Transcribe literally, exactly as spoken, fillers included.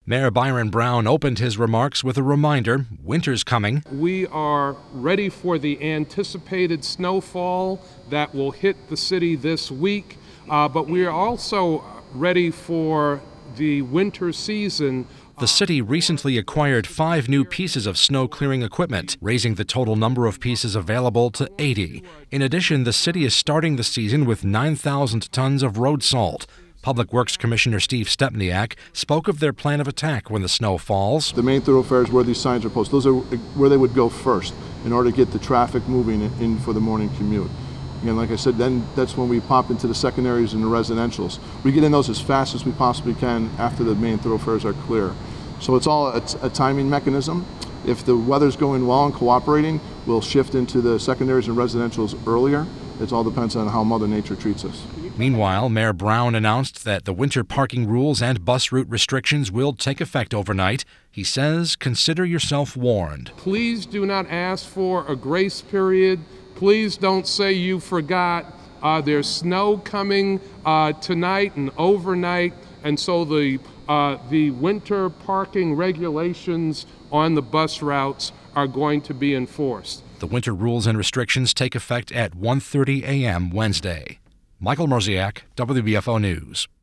Mayor Byron Brown opened his remarks with a reminder winter's coming. We are ready for the anticipated snowfall that will hit the city this week, uh, but we are also ready for the winter season. The city recently acquired five new pieces of snow clearing equipment, raising the total number of pieces available to eighty. In addition, the city is starting the season with nine thousand tons of road salt. Public Works Commissioner Steve Stepniak spoke of their plan of attack when the snow falls. The main thoroughfares where these signs are posted, those are where they would go first in order to get the traffic moving in for the morning commute. Again, like I said, then that's when we pop into the secondaries and the residentials. We get in those as fast as we possibly can after the main thoroughfares are clear. So it's all a, a timing mechanism. If the weather's going well and cooperating, we'll shift into the secondaries and residentials earlier. It all depends on how Mother Nature treats us. Meanwhile, Mayor Brown announced that the winter parking rules and bus route restrictions will take effect overnight. He says, consider yourself warned. Please do not ask for a grace period. Please don't say you forgot. Uh, there's snow coming uh, tonight and overnight, and so the uh, the winter parking regulations on the bus routes are going to be enforced. The winter rules and restrictions take effect at one thirty a.m. Wednesday. Michael Mrziak, W B F O News.